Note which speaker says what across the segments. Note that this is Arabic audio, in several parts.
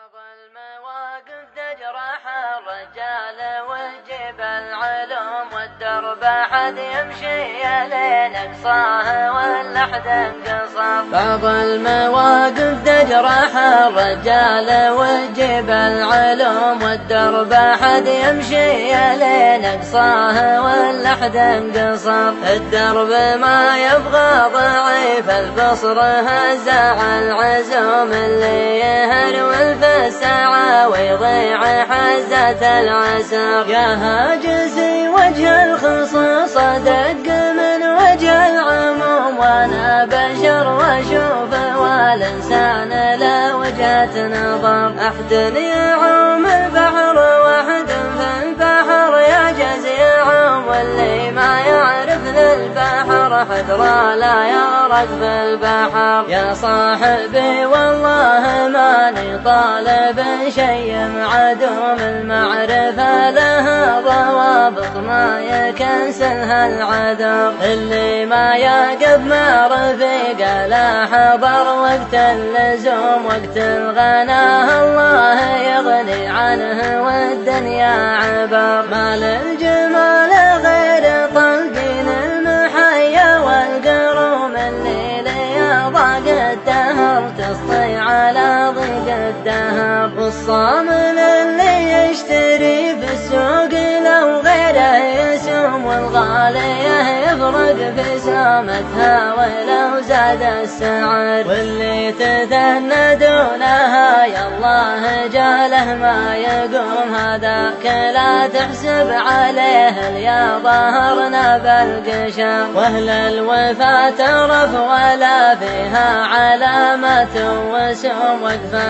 Speaker 1: بعض المواقف تجرح الرجال وتجيب العلوم والدرب حد يمشي لين اقصاه واللحد انقصر. بعض المواقف تجرح الرجال وتجيب العلوم والدرب حد يمشي لين اقصاه واللحد انقصر. الدرب ما يبغى ضعيف البصر هزع العزوم اللي يهرول في الساعة ويضيع حزة العسر. يا هاجسي وجه الخصوص دق من وجه العموم وانا بشر واشوف والانسان لا وجهة نظر. احد يعوم البحر واحد في البحر يعجز يعوم واللي ما يعرف للبحر حذر لا يغرق في البحر. يا صاحبي والله ماني طالب شيء معدوم المعرفة لها ضوابط ما يكنسلها العذر. اللي ما يقف مع رفيق لا حضر وقت اللزوم وقت الغنى الله يغني عنه والدنيا عبر. ما للجمال غير طلقين المحيا والقروم اللي لي ضاق الدهر تسطي على ضيق الدهر. والصامل اللي يشتري في السوق لو غيره يسوم والغالية يفرق في سامتها ولو زاد السعر. واللي تثنى دونها يالله جاله ما يقوم هذاك لا تحسب عليه يا ظهرنا بالقشا. واهل الوفا ترف ولا فيها علامة وسوم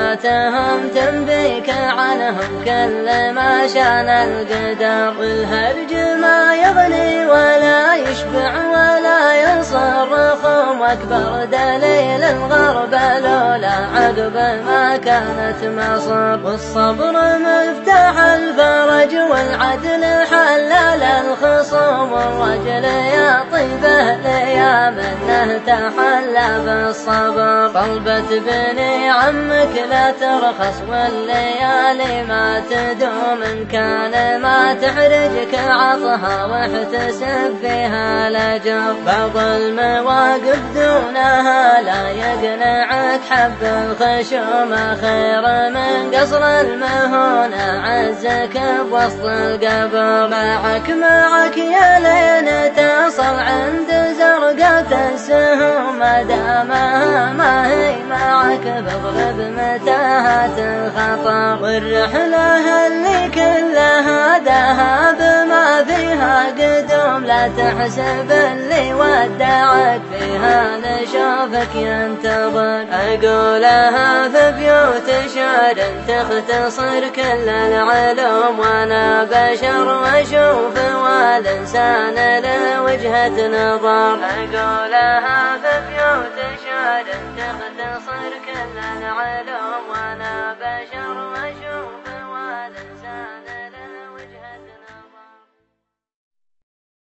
Speaker 1: وقفاتهم تنبيك عنهم كل ما شان القدر. والهرج ما يغني ولا يشبع ولا يصرخهم واكبر دليل الغرب لولا عقب ما كانت مصر. والصبر مفتاح الفرج والعدل حلل الخصوم. والرجل يا طيبه ليا منه تحلى بالصبر. طلبة بني عمك لا ترخص والليالي ما تدوم ان كان ما تحرجك عطها واحتسب فيها الاجر. بعض المواقف دونها لا يقنعك حب الخشوم خير من قصر المهون اعزك بوسط القبر. معك يا لين تصل عند زرقة السهوم ما دامها ما هي معك بضرب متاهات الخطر. والرحلة اللي كلها ذهب ما فيها قدوم لا تحسب اللي ودعك فيها نشوفك ينتظر. أقولها في بيوت شعر تختصر كل العلوم وانا بشر واشوف والانسان له وجهة نظر. أقولها في بيوت شعر تختصر كل العلوم